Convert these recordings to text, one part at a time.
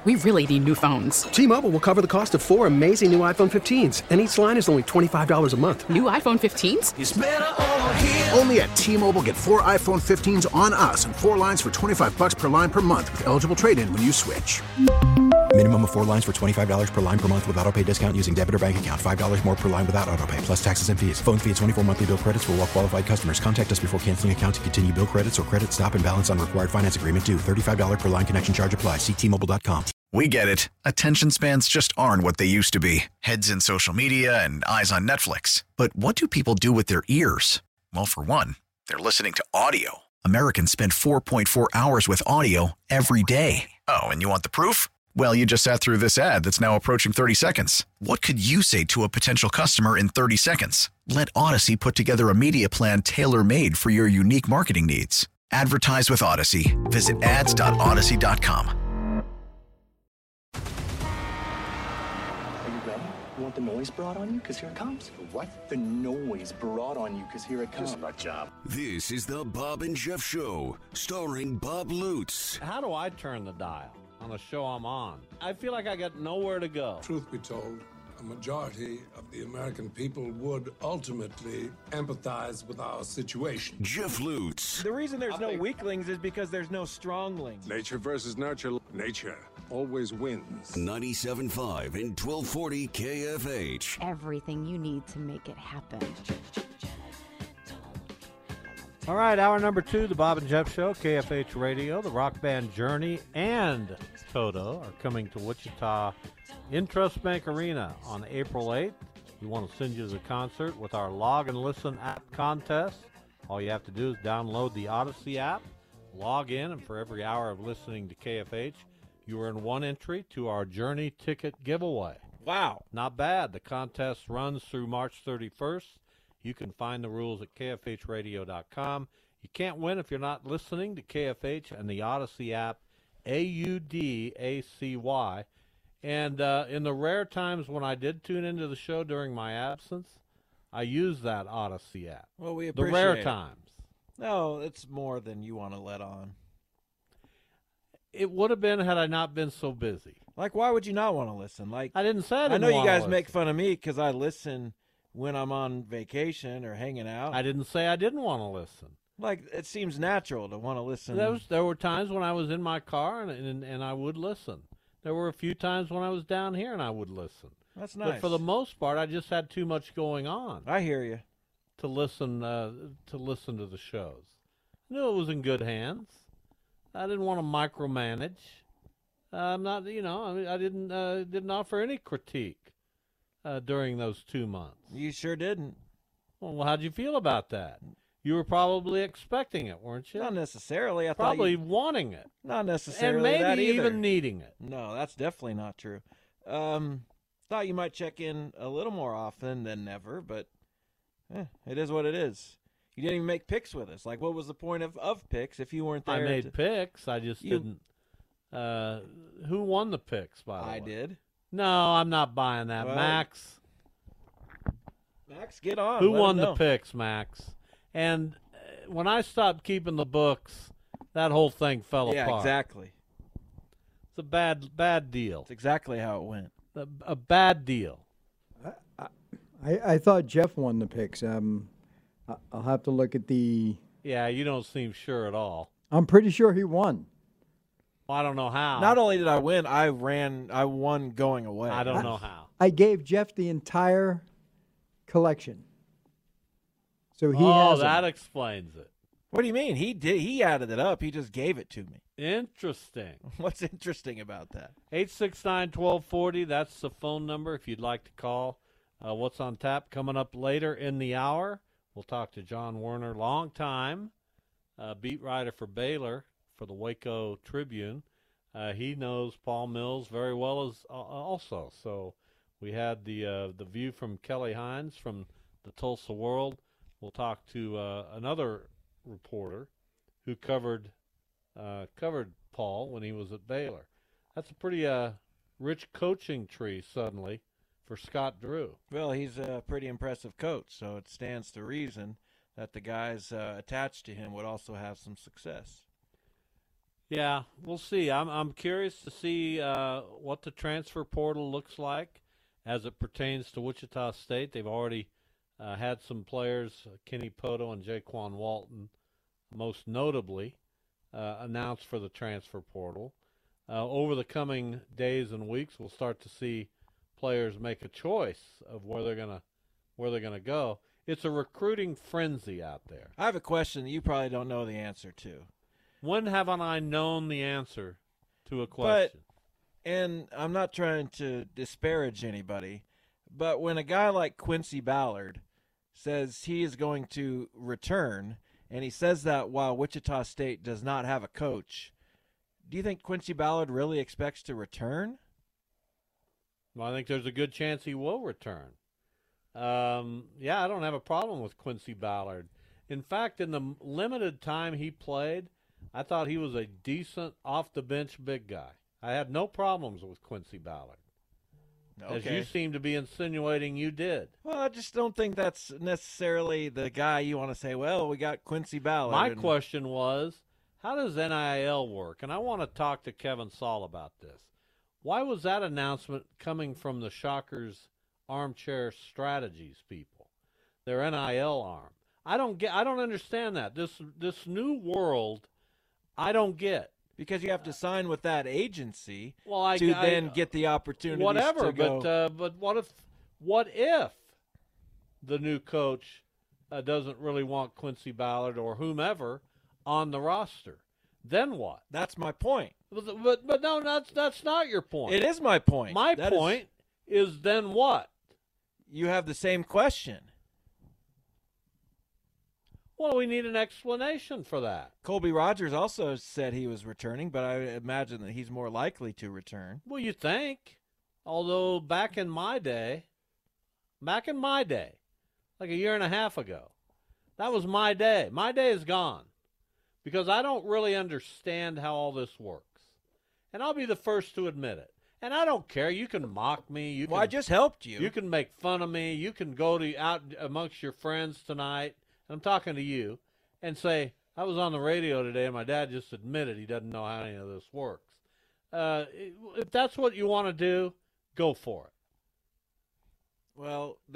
We really need new phones. T-Mobile will cover the cost of 4 amazing new iPhone 15s, and each line is only $25 a month. New iPhone 15s? It's better over here. Only at T-Mobile, get 4 iPhone 15s on us and 4 lines for $25 per line per month with eligible trade-in when you switch. Minimum of 4 lines for $25 per line per month with autopay discount using debit or bank account. $5 more per line without autopay, plus taxes and fees. Phone fee at 24 monthly bill credits for well-qualified customers. Contact us before canceling account to continue bill credits or credit stop and balance on required finance agreement due. $35 per line connection charge applies. See T-Mobile.com. We get it. Attention spans just aren't what they used to be. Heads in social media and eyes on Netflix. But what do people do with their ears? Well, for one, they're listening to audio. Americans spend 4.4 hours with audio every day. Oh, and you want the proof? Well, you just sat through this ad that's now approaching 30 seconds. What could you say to a potential customer in 30 seconds? Let Odyssey put together a media plan tailor-made for your unique marketing needs. Advertise with Odyssey. Visit ads.odyssey.com. You want the noise brought on you? Because here it comes. What? The noise brought on you, because here it comes. This is my job. This is the Bob and Jeff Show, starring Bob Lutz. How do I turn the dial on a show I'm on? I feel like I got nowhere to go. Truth be told, a majority of the American people would ultimately empathize with our situation. Jeff Lutz. The reason there's no weaklings is because there's no stronglings. Nature versus nurture. Nature always wins. 97.5 and 1240 KFH. Everything you need to make it happen. All right, hour number 2, the Bob and Jeff Show, KFH Radio. The rock band Journey and Toto are coming to Wichita in Trust Bank Arena on April 8th. We want to send you to the concert with our Log and Listen app contest. All you have to do is download the Odyssey app, log in, and for every hour of listening to KFH, you earn one entry to our Journey ticket giveaway. Wow. Not bad. The contest runs through March 31st. You can find the rules at kfhradio.com. You can't win if you're not listening to KFH and the Odyssey app, AUDACY. And in the rare times when I did tune into the show during my absence, I used that Odyssey app. Well, we appreciate the rare it. times. No, it's more than you want to let on. It would have been had I not been so busy. Like, why would you not want to listen? Like, I didn't say I didn't know you want to guys listen. make fun of me because I listen when I'm on vacation or hanging out. I didn't say I didn't want to listen. Like, it seems natural to want to listen. There were times when I was in my car and I would listen. There were a few times when I was down here and I would listen. That's nice. But for the most part, I just had too much going on. I hear you. To listen to the shows. I knew it was in good hands. I didn't want to micromanage. I'm not, I didn't offer any critique during those 2 months. You sure didn't. Well, how'd you feel about that? You were probably expecting it, weren't you? Not necessarily. I probably thought wanting it. Not necessarily. And maybe that either. even needing it. No, that's definitely not true. Thought you might check in a little more often than never, but it is what it is. You didn't even make picks with us. Like, what was the point of picks if you weren't there? I made picks. I just didn't. Who won the picks, by the way? I did. No, I'm not buying that. Well, Max, get on. Who won the picks, Max? And when I stopped keeping the books, that whole thing fell apart. Yeah, exactly. It's a bad deal. It's exactly how it went. A bad deal. I thought Jeff won the picks. I'll have to look at the... Yeah, you don't seem sure at all. I'm pretty sure he won. Well, I don't know how. Not only did I win, I won going away. I don't know how. I gave Jeff the entire collection. So he has that them. explains it. What do you mean? He added it up. He just gave it to me. Interesting. What's interesting about that? 869-1240, that's the phone number if you'd like to call. What's on tap coming up later in the hour? We'll talk to John Werner, longtime beat writer for Baylor for the Waco Tribune. He knows Paul Mills very well as also. So we had the view from Kelly Hines from the Tulsa World. We'll talk to another reporter who covered Paul when he was at Baylor. That's a pretty rich coaching tree suddenly for Scott Drew. Well, he's a pretty impressive coach, so it stands to reason that the guys attached to him would also have some success. Yeah, we'll see. I'm curious to see what the transfer portal looks like as it pertains to Wichita State. They've already had some players, Kenny Poto and Jaquan Walton, most notably, announced for the transfer portal. Over the coming days and weeks, we'll start to see players make a choice of where they're gonna go. It's a recruiting frenzy out there. I have a question that you probably don't know the answer to. When haven't I known the answer to a question? And I'm not trying to disparage anybody, but when a guy like Quincy Ballard says he is going to return, and he says that while Wichita State does not have a coach, do you think Quincy Ballard really expects to return? Well, I think there's a good chance he will return. I don't have a problem with Quincy Ballard. In fact, in the limited time he played, I thought he was a decent off-the-bench big guy. I had no problems with Quincy Ballard. Okay. As you seem to be insinuating you did. Well, I just don't think that's necessarily the guy you want to say, well, we got Quincy Ballard. My question was, how does NIL work? And I want to talk to Kevin Saul about this. Why was that announcement coming from the Shockers Armchair Strategies people, their NIL arm? I don't understand that. This new world, I don't get. Because you have to sign with that agency to then get the opportunity whatever, to go. But what if the new coach doesn't really want Quincy Ballard or whomever on the roster? Then what? That's my point. But no, that's not your point. It is my point. My point is then what? You have the same question. Well, we need an explanation for that. Colby Rogers also said he was returning, but I imagine that he's more likely to return. Well, you think. Although back in my day, like a year and a half ago, that was my day. My day is gone because I don't really understand how all this works. And I'll be the first to admit it. And I don't care. You can mock me. I just helped you. You can make fun of me. You can go out amongst your friends tonight. I'm talking to you, and say, I was on the radio today, and my dad just admitted he doesn't know how any of this works. If that's what you want to do, go for it. Well,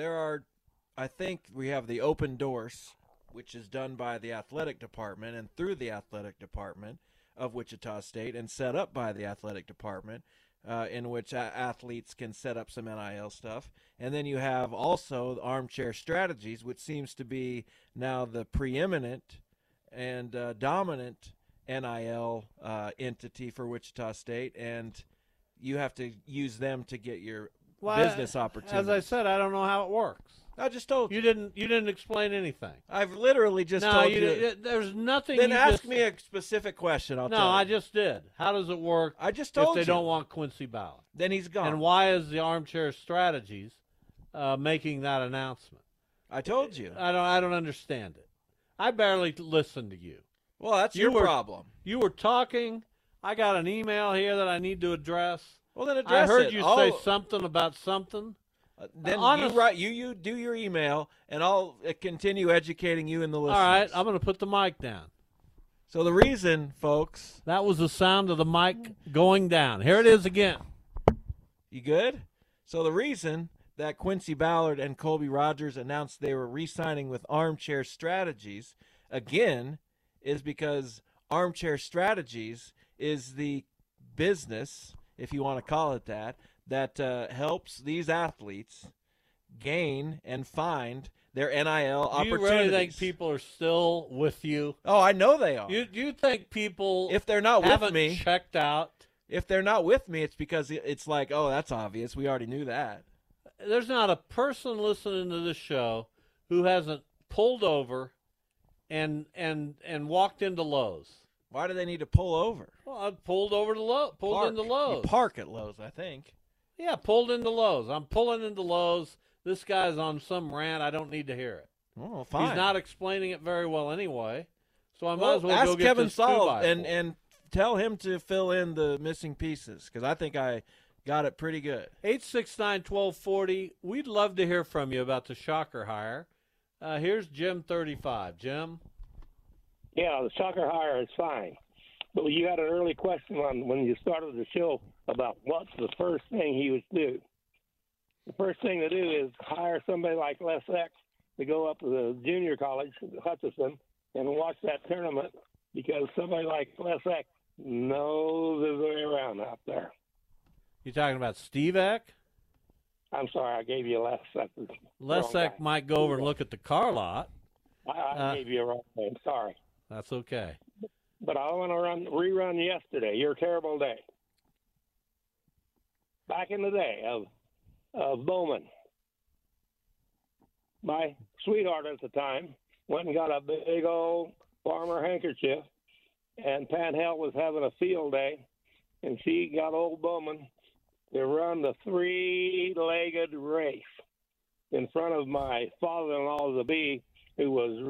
I think we have the open doors, which is done by the athletic department and through the athletic department of Wichita State and set up by the athletic department, in which athletes can set up some NIL stuff. And then you have also Armchair Strategies, which seems to be now the preeminent and dominant NIL entity for Wichita State, and you have to use them to get your business opportunities. As I said, I don't know how it works. I just told you. You didn't explain anything. I've literally just told you. There's nothing. Then ask me a specific question. I'll tell you. No, I just did. How does it work? I just told you. If they don't want Quincy Ballard, then he's gone. And why is the Armchair Strategies making that announcement? I told you. I don't understand it. I barely listened to you. Well, that's your problem. You were talking. I got an email here that I need to address. Well, then address it. I heard you say something about something. Then you do your email, and I'll continue educating you and the listeners. All right, I'm going to put the mic down. So the reason, folks. That was the sound of the mic going down. Here it is again. You good? So the reason that Quincy Ballard and Colby Rogers announced they were re-signing with Armchair Strategies, again, is because Armchair Strategies is the business, if you want to call it that helps these athletes gain and find their NIL opportunities. Do you really think people are still with you? Oh, I know they are. Do you think people, if they're not with me, checked out? If they're not with me, it's because it's like, oh, that's obvious. We already knew that. There's not a person listening to this show who hasn't pulled over and walked into Lowe's. Why do they need to pull over? Well, I pulled over to Lowe's. Into Lowe's. You park at Lowe's, I think. Yeah, pulled into Lowe's. I'm pulling into Lowe's. This guy's on some rant. I don't need to hear it. Oh, fine. He's not explaining it very well anyway, so I might as well ask go get Kevin this Saul 2x4. and tell him to fill in the missing pieces, because I think I got it pretty good. 869-1240. We'd love to hear from you about the Shocker hire. Here's Jim 35. Jim? Yeah, the Shocker hire is fine. But you had an early question on when you started the show about what's the first thing he would do. The first thing to do is hire somebody like Les Eck to go up to the junior college, Hutchinson, and watch that tournament because somebody like Les Eck knows his way around out there. You talking about Steve Eck? I'm sorry, I gave you Les Eck. Les Eck might go over and look at the car lot. I gave you a wrong name. Sorry. That's okay. But I want to rerun yesterday, your terrible day. Back in the day of Bowman, my sweetheart at the time went and got a big old farmer handkerchief, and Panhell was having a field day, and she got old Bowman to run the three-legged race in front of my father-in-law, the bee, who was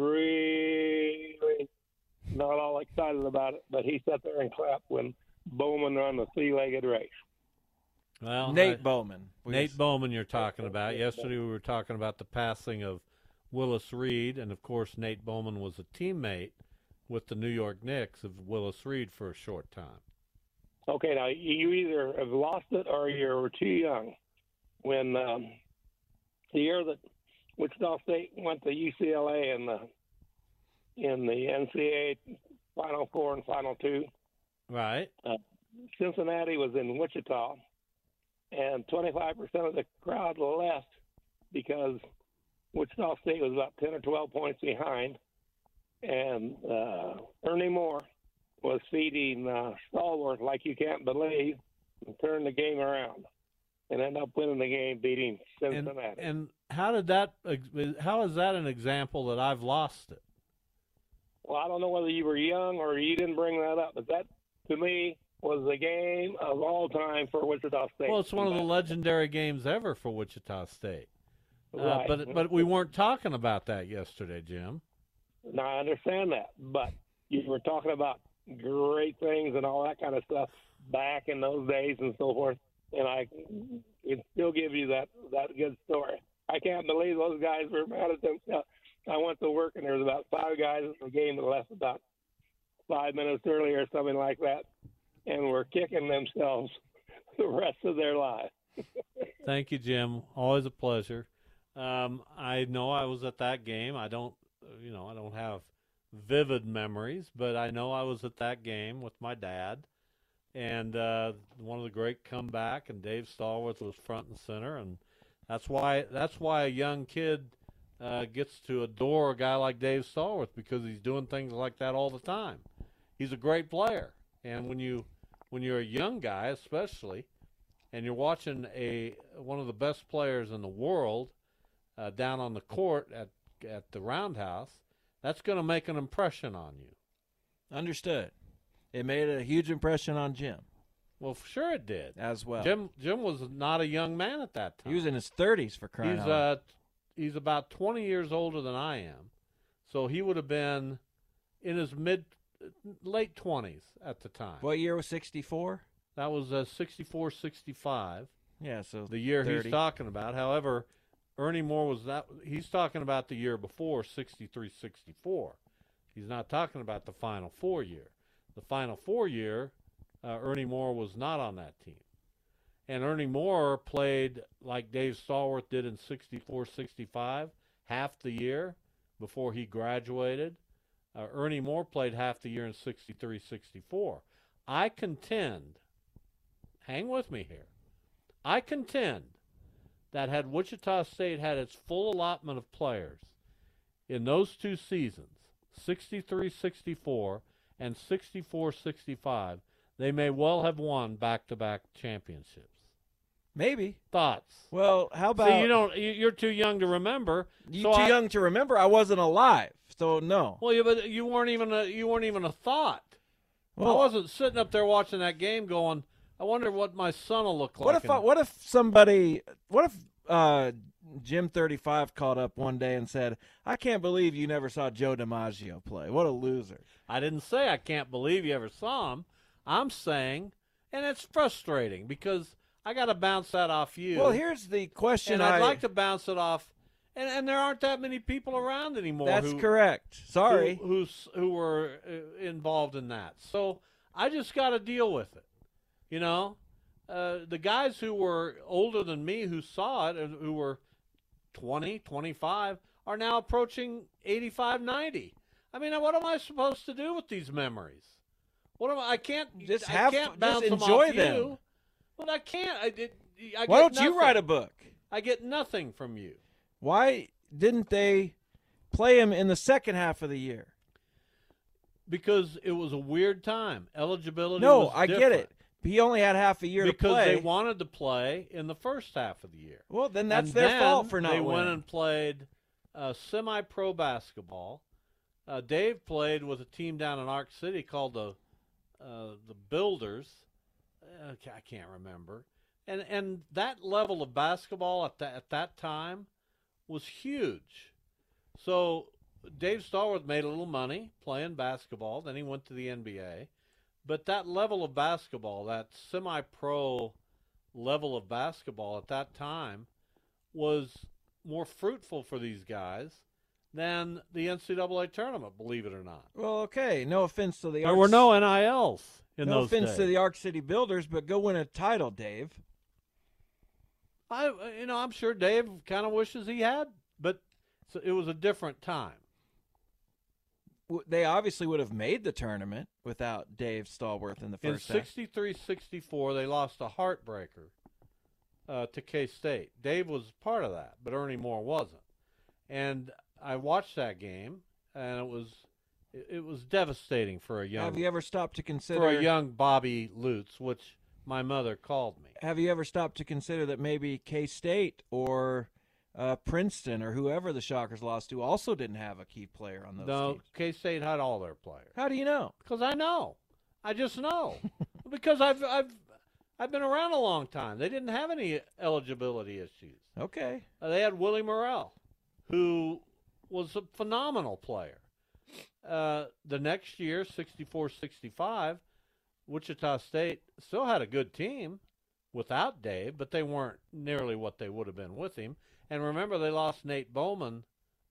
really not all excited about it, but he sat there and clapped when Bowman ran the three-legged race. Well, Nate Bowman. Nate Bowman you're talking about. Yesterday we were talking about the passing of Willis Reed, and, of course, Nate Bowman was a teammate with the New York Knicks of Willis Reed for a short time. Okay, now you either have lost it or you're too young. When the year that Wichita State went to UCLA in the NCAA Final Four and Final Two, right? Cincinnati was in Wichita, and 25% of the crowd left because Wichita State was about 10 or 12 points behind, and Ernie Moore was feeding Stallworth like you can't believe and turned the game around and ended up winning the game, beating Cincinnati. And how is that an example that I've lost it? Well, I don't know whether you were young or you didn't bring that up, but that, to me, was the game of all time for Wichita State. Well, it's one of the legendary games ever for Wichita State. Right. But we weren't talking about that yesterday, Jim. No, I understand that, but you were talking about great things and all that kind of stuff back in those days and so forth, and I can still give you that good story. I can't believe those guys were mad at themselves. I went to work, and there was about 5 guys in the game that left about 5 minutes earlier or something like that, and were kicking themselves the rest of their lives. Thank you, Jim. Always a pleasure. I know I was at that game. I don't have vivid memories, but I know I was at that game with my dad, and one of the great comeback, and Dave Stallworth was front and center, and that's why a young kid gets to adore a guy like Dave Stallworth, because he's doing things like that all the time. He's a great player, and when you're a young guy, especially, and you're watching one of the best players in the world down on the court at the Roundhouse, that's going to make an impression on you. Understood. It made a huge impression on Jim. Well, sure it did. As well. Jim was not a young man at that time. He was in his 30s, for crying out loud. He's about 20 years older than I am, so he would have been in his late 20s at the time. What year was 64? That was 64, 65. Yeah, so the year 30. he's talking about. However, Ernie Moore he's talking about the year before, 63, 64. He's not talking about the Final Four year. The Final Four year, Ernie Moore was not on that team. And Ernie Moore played like Dave Stallworth did in 64, 65, half the year before he graduated. Ernie Moore played half the year in 63, 64. I contend, hang with me here, I contend that had Wichita State had its full allotment of players in those 2 seasons, 63, 64 and 64, 65, they may well have won back-to-back championships. Maybe. Thoughts? Well, how about... See, you're too young to remember. You're too young to remember? I wasn't alive, so no. Well, yeah, but you weren't even a thought. Well, I wasn't sitting up there watching that game going, I wonder what my son will look like. What if Jim 35 called up one day and said, I can't believe you never saw Joe DiMaggio play. What a loser. I didn't say I can't believe you ever saw him. I'm saying, and it's frustrating because I got to bounce that off you. Well, here's the question. And I'd like to bounce it off, and there aren't that many people around anymore. That's correct. Sorry. Who were involved in that. So I just got to deal with it. You know, the guys who were older than me who saw it, who were 20, 25, are now approaching 85, 90. I mean, what am I supposed to do with these memories? I can't bounce just enjoy them off them. you. But I can't. Why don't you write a book? I get nothing from you. Why didn't they play him in the second half of the year? Because it was a weird time. Eligibility No, was I different. get it. He only had half a year to play. Because they wanted to play in the first half of the year. Well, then that's And their then fault for not they winning. went and played semi-pro basketball. Dave played with a team down in Arc City called the Builders. I can't remember. And that level of basketball at that time was huge. So Dave Stallworth made a little money playing basketball. Then he went to the NBA. But that level of basketball, that semi-pro level of basketball at that time, was more fruitful for these guys than the NCAA tournament, believe it or not. Well, okay. No offense to the There were no NILs in those days. No offense to the Arc City Builders, but go win a title, Dave. I'm sure Dave kind of wishes he had, but it was a different time. They obviously would have made the tournament without Dave Stallworth in the first half. In 63-64, they lost a heartbreaker to K-State. Dave was part of that, but Ernie Moore wasn't. And I watched that game, and it was devastating for a young. Have you ever stopped to consider for a young Bobby Lutz, which my mother called me? Have you ever stopped to consider that maybe K-State or Princeton or whoever the Shockers lost to also didn't have a key player on those teams? No, K-State had all their players. How do you know? Because I know. I just know. Because I've been around a long time. They didn't have any eligibility issues. Okay. They had Willie Morrell, who was a phenomenal player. The next year, 64-65, Wichita State still had a good team without Dave, but they weren't nearly what they would have been with him. And remember, they lost Nate Bowman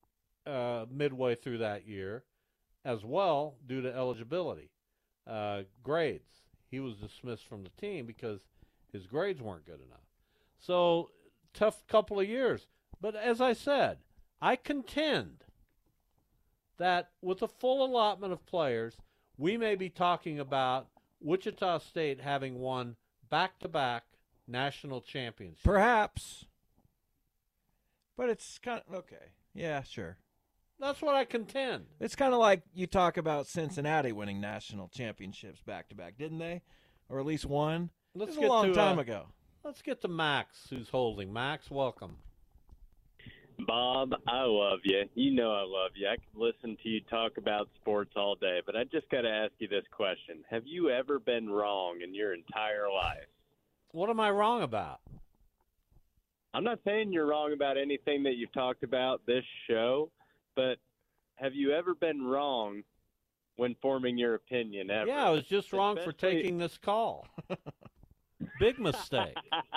midway through that year as well due to eligibility. Grades. He was dismissed from the team because his grades weren't good enough. So, tough couple of years. But as I said, I contend that with a full allotment of players, we may be talking about Wichita State having won back-to-back national championships. Perhaps. But it's kind of, okay. Yeah, sure. That's what I contend. It's kind of like you talk about Cincinnati winning national championships back-to-back, didn't they? Or at least one? It was a long time ago. Let's get to Max, who's holding. Max, welcome. Bob, I love you. You know I love you. I could listen to you talk about sports all day, but I just got to ask you this question. Have you ever been wrong in your entire life? What am I wrong about? I'm not saying you're wrong about anything that you've talked about this show, but have you ever been wrong when forming your opinion ever? Yeah, I was just wrong for taking this call. Big mistake.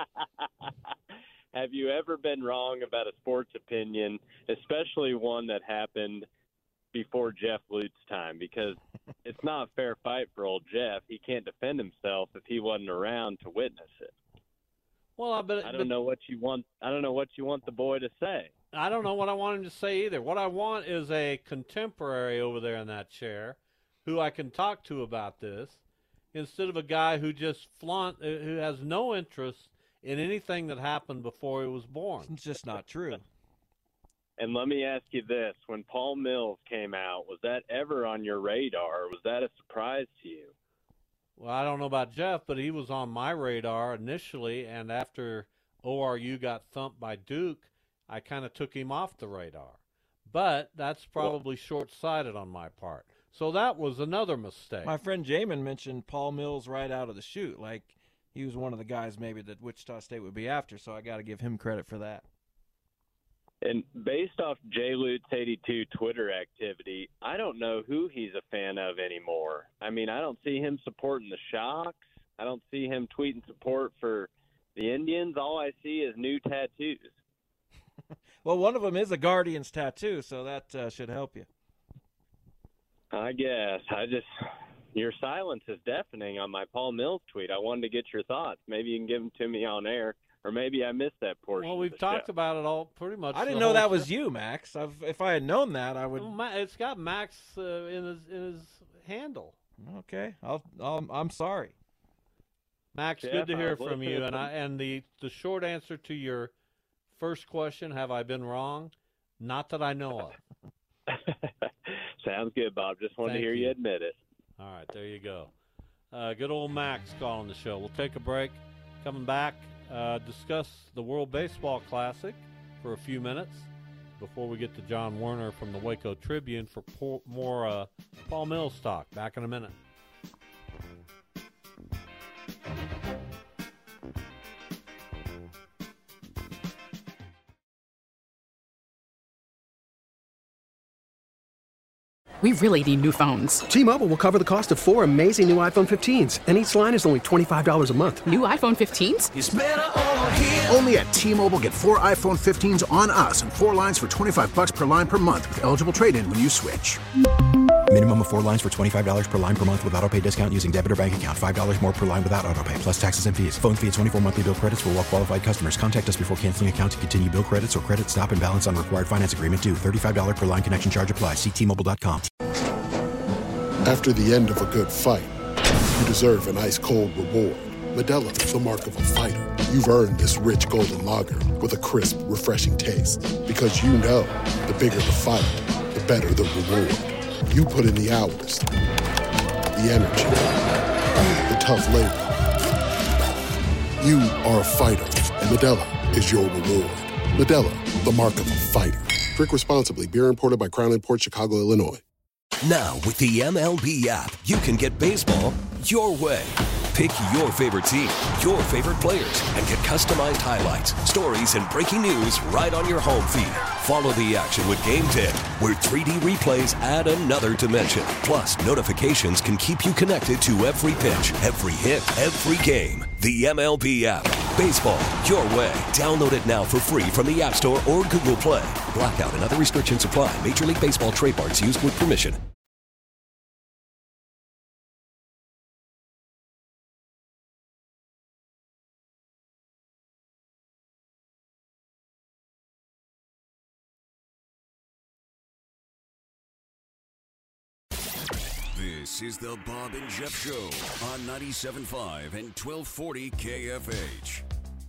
Have you ever been wrong about a sports opinion, especially one that happened before Jeff Lute's time? Because it's not a fair fight for old Jeff. He can't defend himself if he wasn't around to witness it. Well, I don't know what you want. I don't know what you want the boy to say. I don't know what I want him to say either. What I want is a contemporary over there in that chair who I can talk to about this instead of a guy who just who has no interest in anything that happened before he was born. It's just not true. And let me ask you this. When Paul Mills came out, was that ever on your radar? Or was that a surprise to you? Well, I don't know about Jeff, but he was on my radar initially, and after ORU got thumped by Duke, I kind of took him off the radar. But that's probably short-sighted on my part. So that was another mistake. My friend Jamin mentioned Paul Mills right out of the chute. Like, he was one of the guys maybe that Wichita State would be after, so I got to give him credit for that. And based off J. Lutz 82 Twitter activity, I don't know who he's a fan of anymore. I mean, I don't see him supporting the Shocks. I don't see him tweeting support for the Indians. All I see is new tattoos. Well, one of them is a Guardians tattoo, so that should help you. I guess. Your silence is deafening on my Paul Mills tweet. I wanted to get your thoughts. Maybe you can give them to me on air, or maybe I missed that portion. Well, we've talked about it all pretty much. I didn't know that was you, Max. If I had known that, I would. Well, it's got Max in his handle. Okay, I'm sorry, Max. Good to hear from you. And the short answer to your first question: have I been wrong? Not that I know of. Sounds good, Bob. Just wanted to hear you admit it. All right, there you go. Good old Max calling the show. We'll take a break. Coming back, discuss the World Baseball Classic for a few minutes before we get to John Werner from the Waco Tribune for more Paul Mills talk. Back in a minute. We really need new phones. T-Mobile will cover the cost of 4 amazing new iPhone 15s, and each line is only $25 a month. New iPhone 15s? It's better over here. Only at T-Mobile, get 4 iPhone 15s on us and 4 lines for $25 per line per month with eligible trade-in when you switch. Minimum of 4 lines for $25 per line per month with autopay discount using debit or bank account. $5 more per line without autopay, plus taxes and fees. Phone fee at 24 monthly bill credits for well-qualified customers. Contact us before canceling account to continue bill credits or credit stop and balance on required finance agreement due. $35 per line connection charge applies. See T-Mobile.com. After the end of a good fight, you deserve an ice-cold reward. Modelo is the mark of a fighter. You've earned this rich golden lager with a crisp, refreshing taste. Because you know, the bigger the fight, the better the reward. You put in the hours, the energy, the tough labor. You are a fighter, and Modelo is your reward. Modelo, the mark of a fighter. Drink responsibly. Beer imported by Crown Imports, Chicago, Illinois. Now, with the MLB app, you can get baseball your way. Pick your favorite team, your favorite players, and get customized highlights, stories, and breaking news right on your home feed. Follow the action with Game 10, where 3D replays add another dimension. Plus, notifications can keep you connected to every pitch, every hit, every game. The MLB app. Baseball your way. Download it now for free from the App Store or Google Play. Blackout and other restrictions apply. Major League Baseball trademarks used with permission. This is the Bob and Jeff Show on 97.5 and 1240 KFH.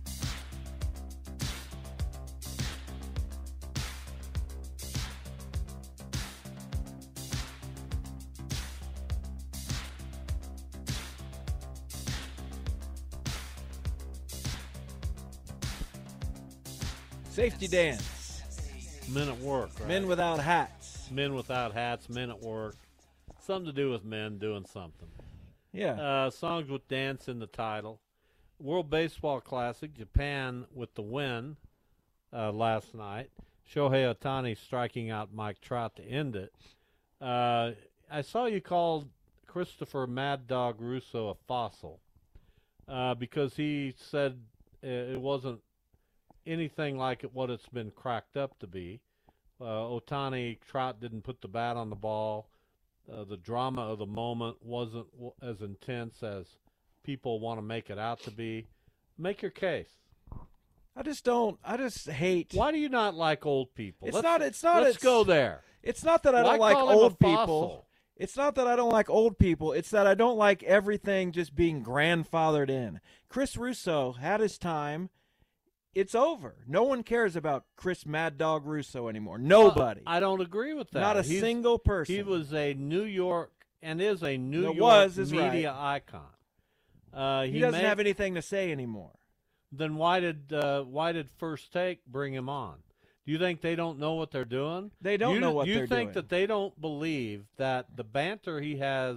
Safety dance. Men at work, right? Men without hats. Men without hats, men at work. Something to do with men doing something. Yeah. Songs with dance in the title. World Baseball Classic, Japan with the win last night. Shohei Ohtani striking out Mike Trout to end it. I saw you called Christopher Mad Dog Russo a fossil because he said it wasn't anything like what it's been cracked up to be. Ohtani, Trout didn't put the bat on the ball. The drama of the moment wasn't as intense as people want to make it out to be. Make your case. I just hate. Why do you not like old people? Let's go there. It's not that I don't like old people. It's not that I don't like old people. It's that I don't like everything just being grandfathered in. Chris Russo had his time. It's over. No one cares about Chris Mad Dog Russo anymore. Nobody. I don't agree with that. Not a single person. He was a New York and is a New York media icon. He doesn't have anything to say anymore. Then why did First Take bring him on? Do you think they don't know what they're doing? They don't know what they're doing. You think that they don't believe that the banter he has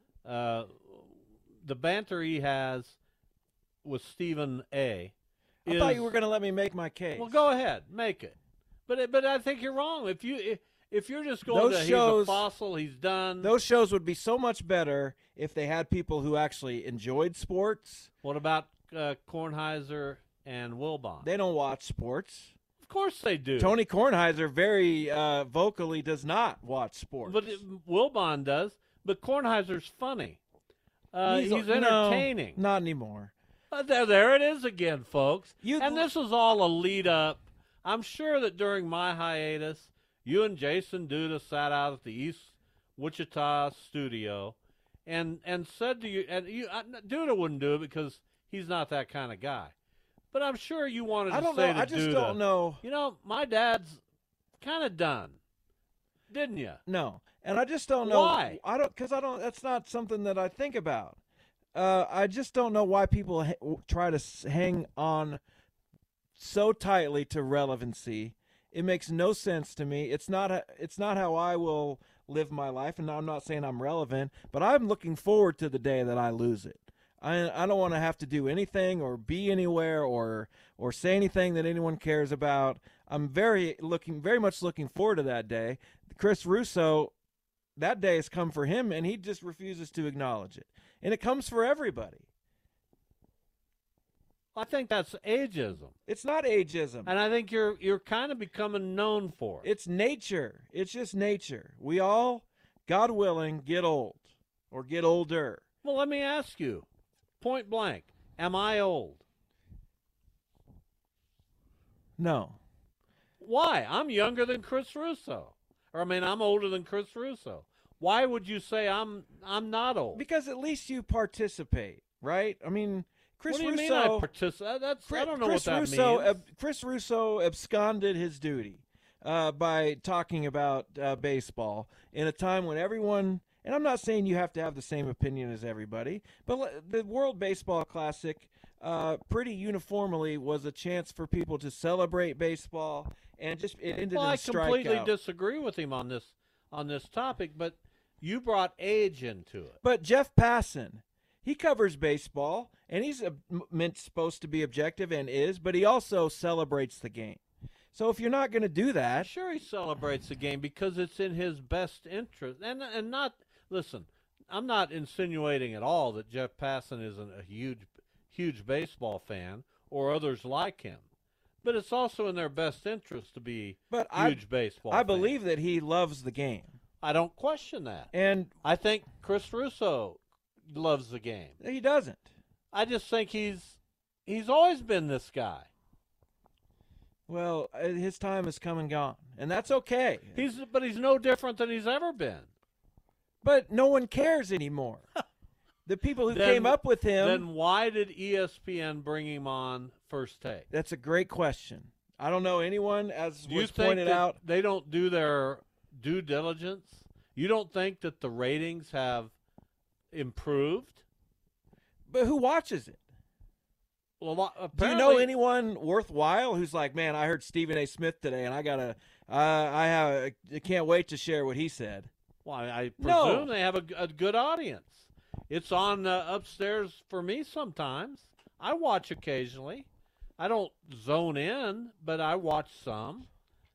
with Stephen A. I thought you were going to let me make my case. Well, go ahead, make it. But I think you're wrong. If you're just going he's a fossil, he's done. Those shows would be so much better if they had people who actually enjoyed sports. What about Kornheiser and Wilbon? They don't watch sports. Of course they do. Tony Kornheiser very vocally does not watch sports. But Wilbon does. But Kornheiser's funny. He's No, entertaining. not anymore. There it is again, folks. And this was all a lead up. I'm sure that during my hiatus, you and Jason Duda sat out at the East Wichita studio and said to you, Duda wouldn't do it because he's not that kind of guy. But I'm sure you wanted to say to I just Duda, don't know. You know, my dad's kind of done. Didn't you? No. And I just don't know. Why? That's not something that I think about. I just don't know why people try to hang on so tightly to relevancy. It makes no sense to me. It's not how I will live my life, and I'm not saying I'm relevant, but I'm looking forward to the day that I lose it. I don't want to have to do anything or be anywhere or say anything that anyone cares about. I'm very much looking forward to that day. Chris Russo, that day has come for him, and he just refuses to acknowledge it. And it comes for everybody. I think that's ageism. It's not ageism. And I think you're kind of becoming known for it. It's nature. It's just nature. We all, God willing, get old or get older. Well, let me ask you, point blank, am I old? No. Why? I'm younger than Chris Russo. I'm older than Chris Russo. Why would you say I'm not old? Because at least you participate, right? I mean, Chris what do you Russo. mean I participate? I don't know what that means. Chris Russo absconded his duty by talking about baseball in a time when everyone, and I'm not saying you have to have the same opinion as everybody, but the World Baseball Classic pretty uniformly was a chance for people to celebrate baseball, and it ended in a strikeout. I completely disagree with him on this topic, but you brought age into it. But Jeff Passan, he covers baseball, and he's supposed to be objective and is, but he also celebrates the game. So if you're not going to do that, sure, he celebrates the game because it's in his best interest. And not listen, I'm not insinuating at all that Jeff Passan isn't a huge baseball fan or others like him. But it's also in their best interest to be huge baseball I fans. believe that he loves the game. I don't question that. And I think Chris Russo loves the game. He doesn't. I just think he's always been this guy. Well, his time has come and gone, and that's okay. But he's no different than he's ever been. But no one cares anymore. The people who came up with him. Then why did ESPN bring him on First Take? That's a great question. I don't know anyone, as was think pointed out. They don't do their due diligence? You don't think that the ratings have improved? But who watches it? Well, do you know anyone worthwhile who's like, man, I heard Stephen A. Smith today, and I can't wait to share what he said. Well, I presume they have a good audience. It's on upstairs for me sometimes. I watch occasionally. I don't zone in, but I watch some.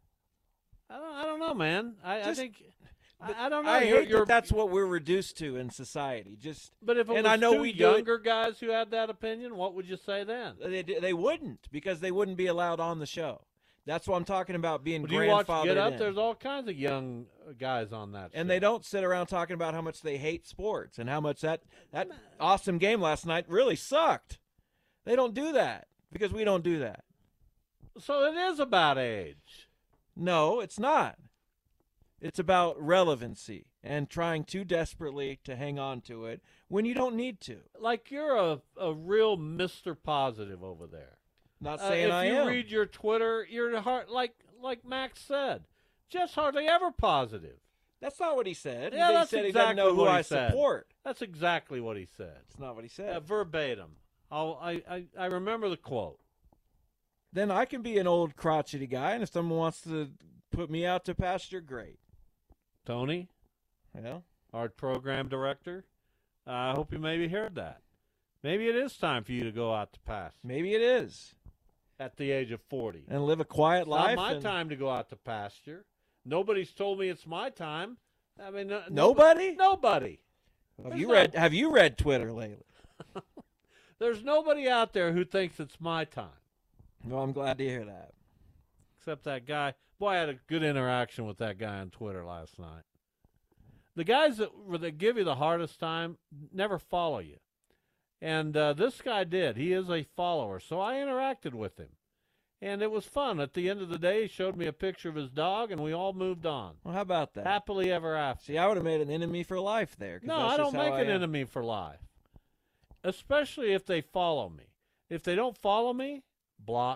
I don't know, man. I think I don't know. I hate that that's what we're reduced to in society. But if it was two younger guys who had that opinion, what would you say then? They wouldn't, because they wouldn't be allowed on the show. That's what I'm talking about, being grandfathered in. Do you watch Get Up? There's all kinds of young guys on that show. And they don't sit around talking about how much they hate sports and how much that awesome game last night really sucked. They don't do that because we don't do that. So it is about age. No, it's not. It's about relevancy and trying too desperately to hang on to it when you don't need to. Like you're a real Mr. Positive over there. Not saying I am. If you read your Twitter, you're like Max said, Jeff's hardly ever positive. That's not what he said. Yeah, he said he doesn't know who I support. That's exactly what he said. It's not what he said. Verbatim. I remember the quote. Then I can be an old crotchety guy, and if someone wants to put me out to pasture, great. Tony? Yeah? Our program director? I hope you maybe heard that. Maybe it is time for you to go out to pasture. Maybe it is. At the age of 40. And live a quiet life. It's not my time to go out to pasture. Nobody's told me it's my time. I mean, nobody? Nobody. Have you read Twitter lately? There's nobody out there who thinks it's my time. Well, I'm glad to hear that. Except that guy. Boy, I had a good interaction with that guy on Twitter last night. the guys that give you the hardest time never follow you. And this guy did. He is a follower. So I interacted with him. And it was fun. At the end of the day, he showed me a picture of his dog, and we all moved on. Well, how about that? Happily ever after. See, I would have made an enemy for life there. No, I don't make an enemy for life, especially if they follow me. If they don't follow me, block.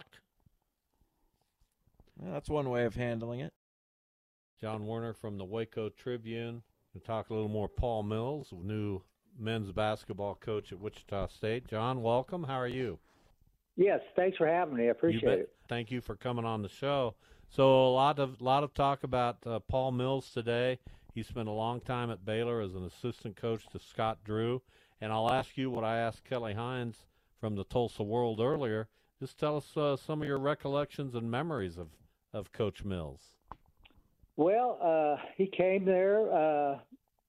Well, that's one way of handling it. John Werner from the Waco Tribune. We'll talk a little more Paul Mills, new men's basketball coach at Wichita State. John, welcome. How are you? Yes, thanks for having me. I appreciate it. Thank you for coming on the show. So a lot of talk about Paul Mills today. He spent a long time at Baylor as an assistant coach to Scott Drew. And I'll ask you what I asked Kelly Hines from the Tulsa World earlier. Just tell us some of your recollections and memories of Coach Mills. Well, he came there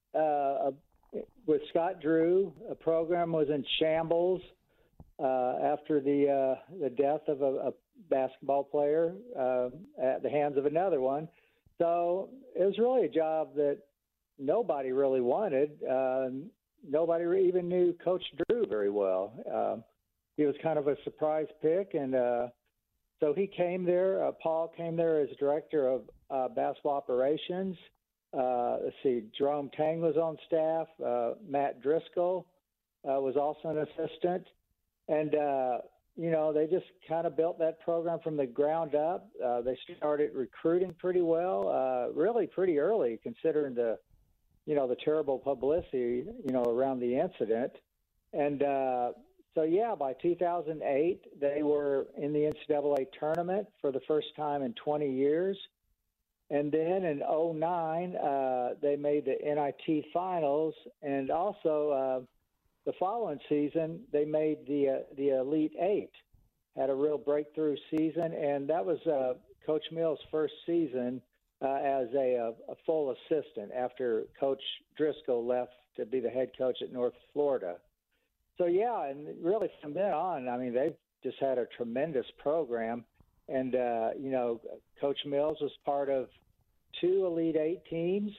with Scott Drew. A program was in shambles after the death of a basketball player at the hands of another one. So it was really a job that nobody really wanted. Nobody even knew Coach Drew very well. He was kind of a surprise pick, and so he came there. Paul came there as director of basketball operations. Let's see, Jerome Tang was on staff. Matt Driscoll was also an assistant. And, they just kind of built that program from the ground up. They started recruiting pretty well, really pretty early, considering the terrible publicity, around the incident. And by 2008, they were in the NCAA tournament for the first time in 20 years. And then in 2009, they made the NIT finals, and also the following season, they made the Elite Eight, had a real breakthrough season, and that was Coach Mills' first season as a full assistant after Coach Driscoll left to be the head coach at North Florida. So, and really from then on, I mean, they've just had a tremendous program. And, Coach Mills was part of 2 Elite Eight teams,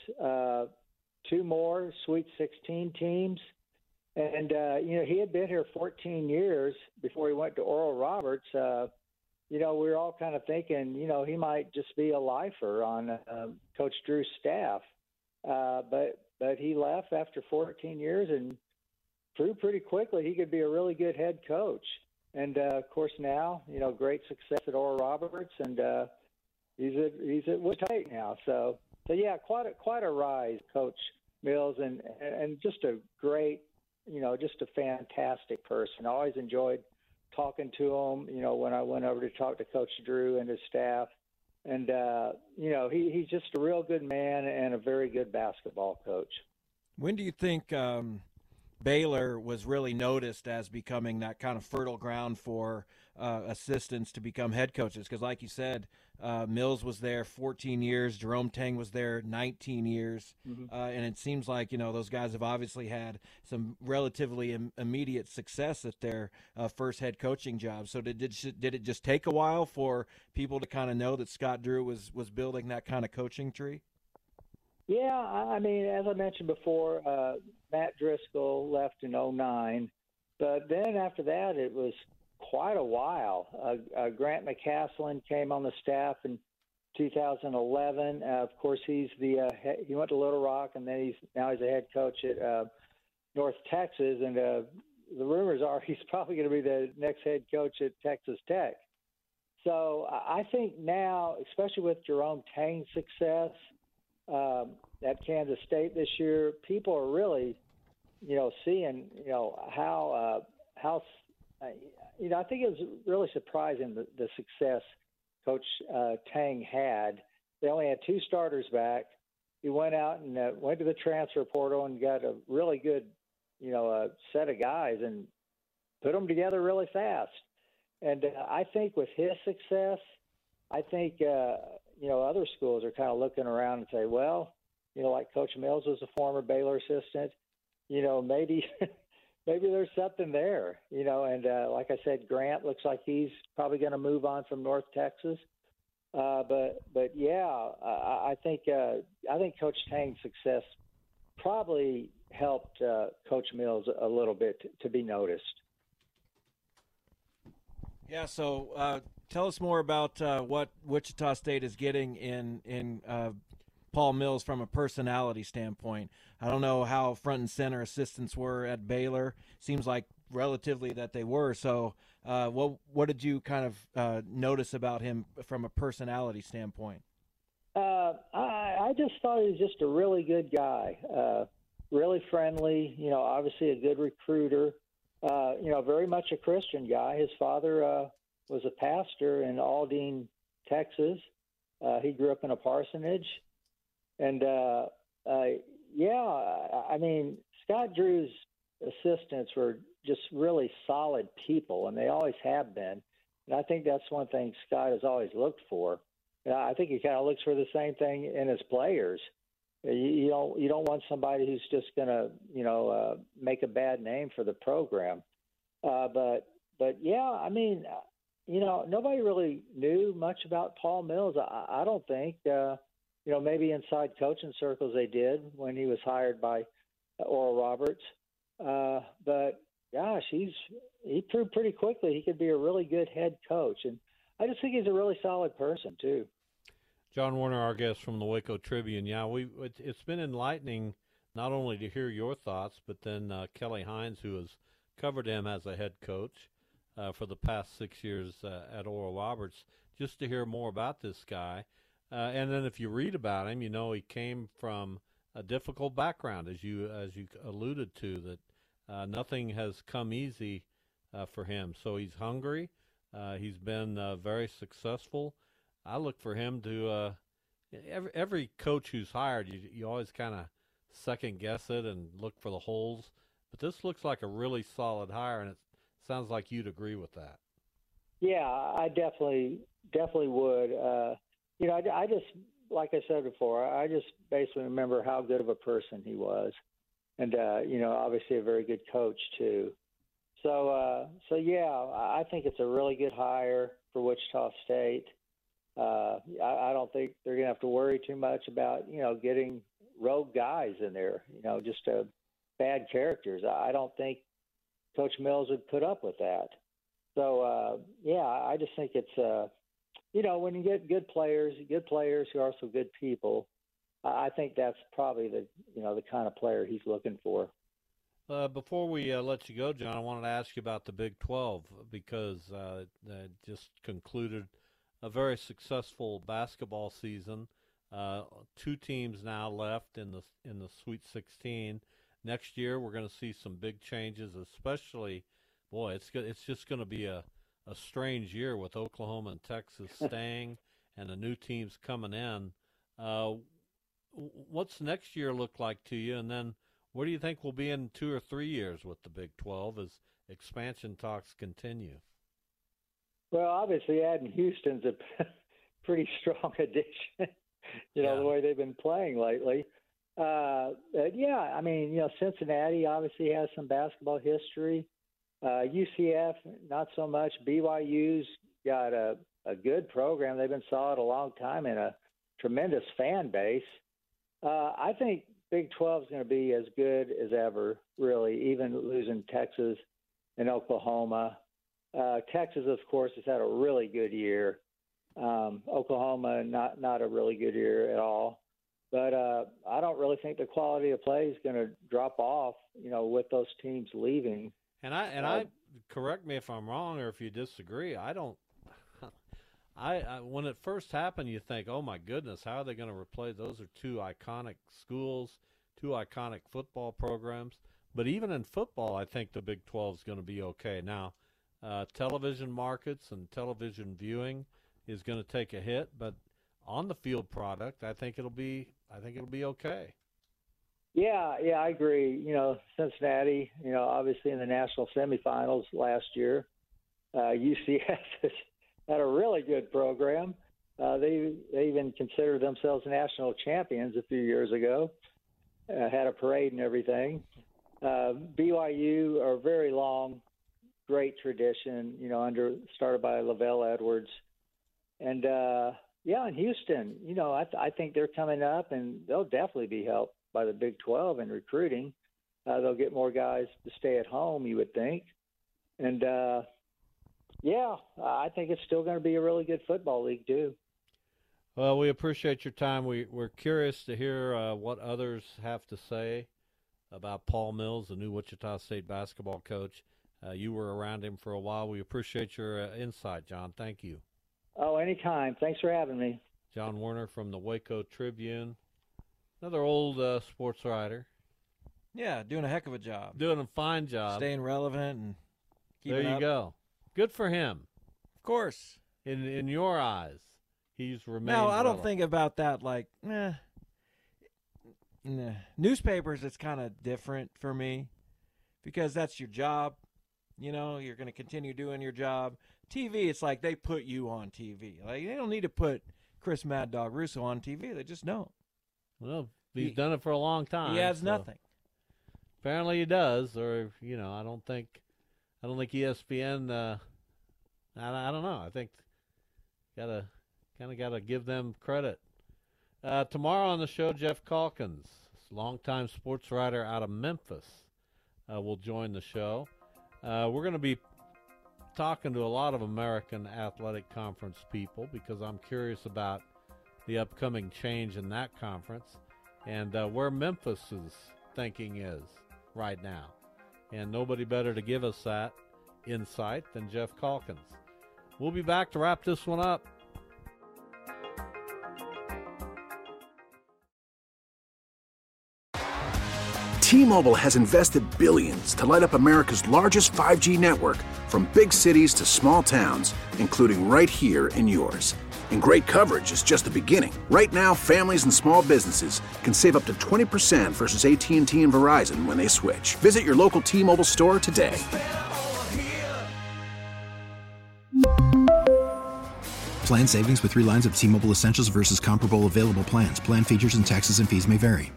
2 more Sweet 16 teams. And, he had been here 14 years before he went to Oral Roberts. We were all kind of thinking, he might just be a lifer on Coach Drew's staff. But he left after 14 years and proved pretty quickly he could be a really good head coach. And, of course, now, great success at Oral Roberts, and he's at Wichita State now. So quite a rise, Coach Mills, and just a great, just a fantastic person. I always enjoyed talking to him, when I went over to talk to Coach Drew and his staff. And, he's just a real good man and a very good basketball coach. When do you think Baylor was really noticed as becoming that kind of fertile ground for assistants to become head coaches? Because like you said, Mills was there 14 years, Jerome Tang was there 19 years, and it seems like, those guys have obviously had some relatively immediate success at their first head coaching job. So did it just take a while for people to kind of know that Scott Drew was building that kind of coaching tree? Yeah, I mean, as I mentioned before, Matt Driscoll left in 2009, but then after that it was quite a while. Grant McCaslin came on the staff in 2011. Of course, he went to Little Rock, and then he's a head coach at North Texas, and the rumors are he's probably going to be the next head coach at Texas Tech. So I think now, especially with Jerome Tang's success at Kansas State this year, people are really, seeing, how I think it was really surprising the success Coach Tang had. They only had 2 starters back. He went out and went to the transfer portal and got a really good, set of guys and put them together really fast. And I think with his success, I think, other schools are kind of looking around and say, well, like Coach Mills was a former Baylor assistant, maybe there's something there, and like I said, Grant looks like he's probably going to move on from North Texas. But I think Coach Tang's success probably helped Coach Mills a little bit to be noticed. Yeah, so tell us more about what Wichita State is getting in Paul Mills from a personality standpoint. I don't know how front and center assistants were at Baylor. Seems like relatively that they were. So what did you kind of notice about him from a personality standpoint? I just thought he was just a really good guy, really friendly, obviously a good recruiter, very much a Christian guy. His father was a pastor in Aldine, Texas. He grew up in a parsonage. And, Scott Drew's assistants were just really solid people, and they always have been. And I think that's one thing Scott has always looked for. And I think he kind of looks for the same thing in his players. You don't want somebody who's just going to, make a bad name for the program. But nobody really knew much about Paul Mills. I don't think, maybe inside coaching circles they did when he was hired by Oral Roberts. But gosh, he proved pretty quickly he could be a really good head coach. And I just think he's a really solid person too. John Warner, our guest from the Waco Tribune. Yeah, it's been enlightening not only to hear your thoughts, but then Kelly Hines, who has covered him as a head coach for the past 6 years at Oral Roberts, just to hear more about this guy. And then if you read about him, he came from a difficult background, as you alluded to, that nothing has come easy for him. So he's hungry. He's been very successful. I look for him to every coach who's hired, you always kind of second guess it and look for the holes. But this looks like a really solid hire, and it sounds like you'd agree with that. Yeah, I definitely would. I just, like I said before, I just basically remember how good of a person he was. And, obviously a very good coach too. So yeah, I think it's a really good hire for Wichita State. I don't think they're going to have to worry too much about, getting rogue guys in there, just bad characters. I don't think Coach Mills would put up with that. So, I just think it's, when you get good players who are also good people, I think that's probably the kind of player he's looking for. Before we let you go, John, I wanted to ask you about the Big 12 because they just concluded a very successful basketball season. 2 teams now left in the Sweet 16. Next year, we're going to see some big changes, especially, it's just going to be a strange year with Oklahoma and Texas staying and the new teams coming in. What's next year look like to you? And then where do you think we'll be in 2 or 3 years with the Big 12 as expansion talks continue? Well, obviously adding Houston's a pretty strong addition, the way they've been playing lately. Cincinnati obviously has some basketball history. UCF, not so much. BYU's got a good program. They've been solid a long time and a tremendous fan base. I think Big 12 is going to be as good as ever, really, even losing Texas and Oklahoma. Texas, of course, has had a really good year. Oklahoma, not a really good year at all. But I don't really think the quality of play is going to drop off, with those teams leaving. And I correct me if I'm wrong or if you disagree. I when it first happened, you think, oh my goodness, how are they going to replace? Those are 2 iconic schools, 2 iconic football programs. But even in football, I think the Big 12 is going to be okay. Now, television markets and television viewing is going to take a hit, but on the field product, I think it'll be okay. Yeah, I agree. Cincinnati, obviously in the national semifinals last year. UCF has had a really good program. They even considered themselves national champions a few years ago. Had a parade and everything. BYU are very long, great tradition. Started by Lavelle Edwards, and in Houston, I think they're coming up, and they'll definitely be by the Big 12 in recruiting. They'll get more guys to stay at home, you would think. And, I think it's still going to be a really good football league, too. Well, we appreciate your time. We're curious to hear what others have to say about Paul Mills, the new Wichita State basketball coach. You were around him for a while. We appreciate your insight, John. Thank you. Oh, anytime. Thanks for having me. John Werner from the Waco Tribune, another old sports writer. Yeah, doing a heck of a job. Doing a fine job. Staying relevant and keeping There you up. go. Good for him. Of course. In your eyes, he's remained No, I don't relevant. think about that like, Newspapers, it's kind of different for me because that's your job. You know, you're going to continue doing your job. TV, it's like they put you on TV. Like, they don't need to put Chris Mad Dog Russo on TV. They just don't. Well, he's done it for a long time. He adds so nothing. Apparently he does, or I don't think ESPN. I don't know. I think gotta give them credit. Tomorrow on the show, Jeff Calkins, longtime sports writer out of Memphis, will join the show. We're going to be talking to a lot of American Athletic Conference people because I'm curious about the upcoming change in that conference and where Memphis's thinking is right now. And nobody better to give us that insight than Jeff Calkins. We'll be back to wrap this one up. T-Mobile has invested billions to light up America's largest 5G network, from big cities to small towns, including right here in yours. And great coverage is just the beginning. Right now, families and small businesses can save up to 20% versus AT&T and Verizon when they switch. Visit your local T-Mobile store today. Plan savings with 3 lines of T-Mobile Essentials versus comparable available plans. Plan features and taxes and fees may vary.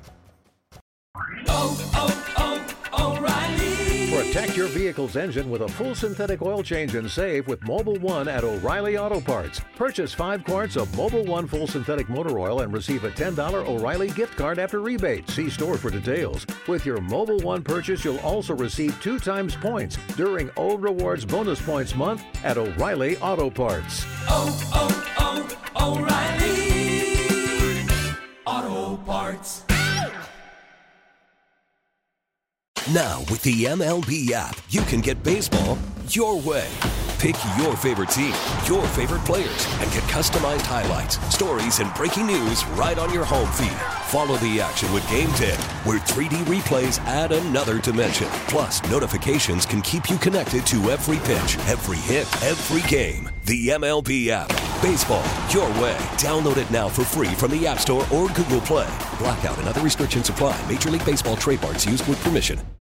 Protect your vehicle's engine with a full synthetic oil change and save with Mobil 1 at O'Reilly Auto Parts. Purchase 5 quarts of Mobil 1 full synthetic motor oil and receive a $10 O'Reilly gift card after rebate. See store for details. With your Mobil 1 purchase, you'll also receive 2 times points during O Rewards Bonus Points Month at O'Reilly Auto Parts. O'Reilly Auto Parts. Now, with the MLB app, you can get baseball your way. Pick your favorite team, your favorite players, and get customized highlights, stories, and breaking news right on your home feed. Follow the action with Game 10, where 3D replays add another dimension. Plus, notifications can keep you connected to every pitch, every hit, every game. The MLB app. Baseball your way. Download it now for free from the App Store or Google Play. Blackout and other restrictions apply. Major League Baseball trademarks used with permission.